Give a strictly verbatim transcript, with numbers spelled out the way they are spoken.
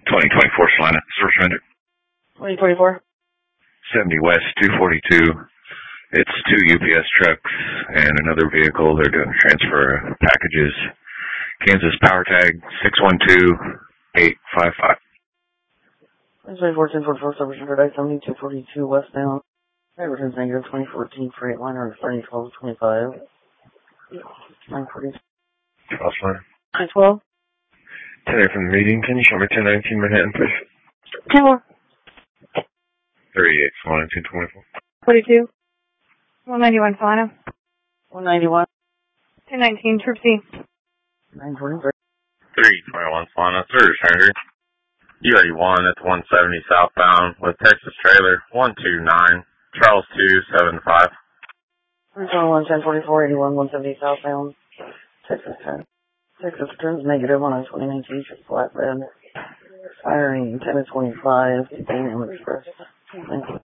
twenty twenty-four Salina, service render. twenty twenty-four? seventy West, two forty-two. It's two U P S trucks and another vehicle. They're doing a transfer of packages. Kansas power tag six one two eight five five. twenty twenty-four, ten forty-four, service render, I seventy, two forty-two westbound. Returns negative, twenty fourteen Freightliner, thirty twelve twenty-five. nine forty. twelve Salina. nine twelve? ten there from the meeting. Can you show me ten nineteen Manhattan, please? ten four. thirty-eight Salina, two twenty-four. forty-two. one ninety-one Salina. one ninety-one. two nineteen Troop C. nine forty-three. three twenty-one Salina, service render. U eighty-one at one seventy southbound with Texas trailer one two nine, Charles two seven five. three twenty-one, ten forty-four, eighty-one, one seventy southbound. Texas ten. Texas returns negative on a twenty nineteen flatbed. Firing ten to twenty-five, fifteen Express. Thank you.